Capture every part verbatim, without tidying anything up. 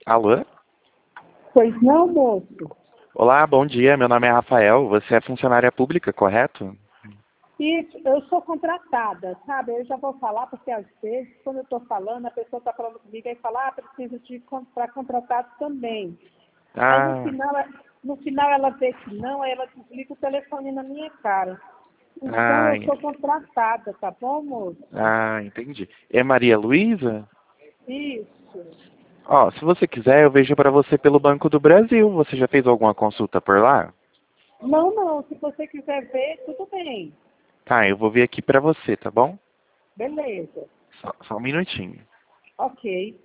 Alô? Pois não, moço? Olá, bom dia. Meu nome é Rafael. Você é funcionária pública, correto? Isso, eu sou contratada, sabe? Eu já vou falar, porque às vezes, quando eu estou falando, a pessoa está falando comigo e fala, ah, preciso de para contratado também. Aí no Ah, final, no final ela vê que não, aí ela desliga o telefone na minha cara. Então ah, eu sou contratada, tá bom, moço? ah, entendi. É Maria Luísa? Isso. Ó, se você quiser, eu vejo para você pelo Banco do Brasil. Você já fez alguma consulta por lá? Não, não, se você quiser ver, tudo bem. Tá, eu vou ver aqui para você, tá bom? Beleza. Só, só um minutinho. Ok.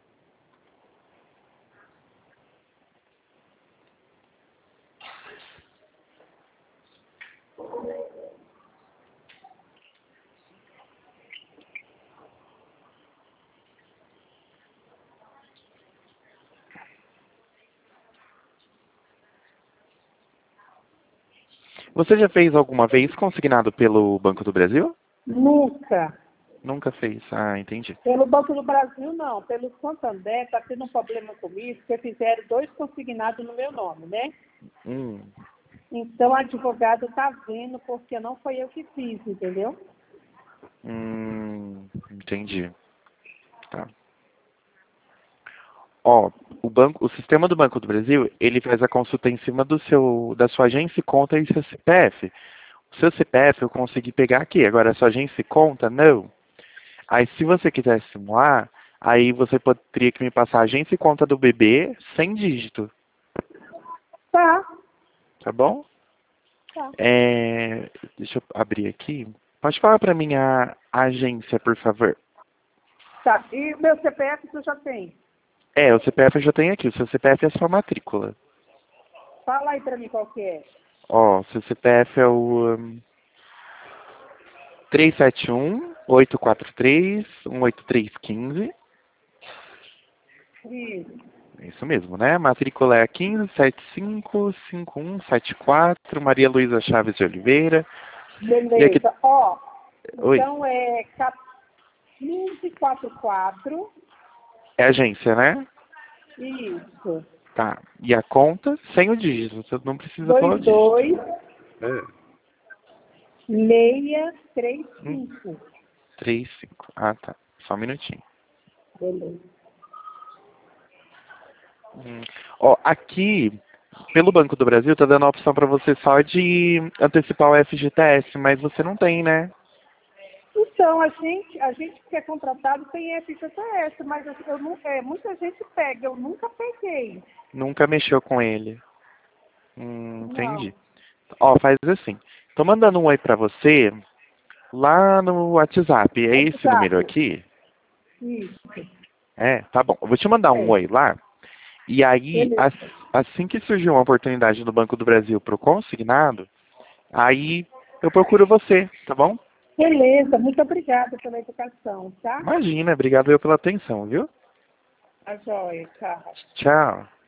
Você já fez alguma vez consignado pelo Banco do Brasil? Nunca. Nunca fez. Ah, entendi. Pelo Banco do Brasil, não. Pelo Santander, está tendo um problema comigo, porque fizeram dois consignados no meu nome, né? Hum, Então, o advogado está vendo, porque não foi eu que fiz, entendeu? hum, entendi. Tá. Ó, o banco, o sistema do Banco do Brasil, ele faz a consulta em cima do seu, da sua agência e conta e seu C P F. O seu C P F eu consegui pegar aqui, agora a sua agência e conta, não. Aí se você quiser simular, aí você pod- teria que me passar a agência e conta do bebê sem dígito, Tá, tá bom? tá. É, deixa eu abrir aqui. Pode falar para mim a agência, por favor. Tá. E meu C P F tu já tem? É, o C P F eu já tenho aqui, o seu C P F é a sua matrícula. Fala aí para mim qual que é. Ó, seu C P F é o hum, três sete um, oito quatro três, um oito três um cinco. Isso. É isso mesmo, né? Matrícula é quinze sete cinco cinco um sete quatro, Maria Luísa Chaves de Oliveira. E aqui. Beleza. Ó, Oi. então é quinze quarenta e quatro. É agência, né? Isso. Tá. E a conta sem o dígito. Você não precisa falar o Dois dígito. dois É. seis três Hum, cinco. três, cinco. Ah, tá. Só um minutinho. Beleza. Hum. Ó, aqui, pelo Banco do Brasil, tá dando a opção para você só de antecipar o F G T S, mas você não tem, né? Então, a gente, a gente que é contratado tem F G T S, mas eu, eu não, é, muita gente pega, eu nunca peguei. Nunca mexeu com ele. Hum, Não. entendi. Ó, faz assim. Tô mandando um oi pra você lá no WhatsApp. É esse número WhatsApp. aqui? Isso. É, tá bom. Eu vou te mandar um É. oi lá. E aí, as- Beleza. assim que surgir uma oportunidade no Banco do Brasil pro consignado, aí eu procuro você, tá bom? Beleza. Muito obrigada pela educação, tá? Imagina, obrigado eu pela atenção, viu? Tá joia. Tchau. Tchau.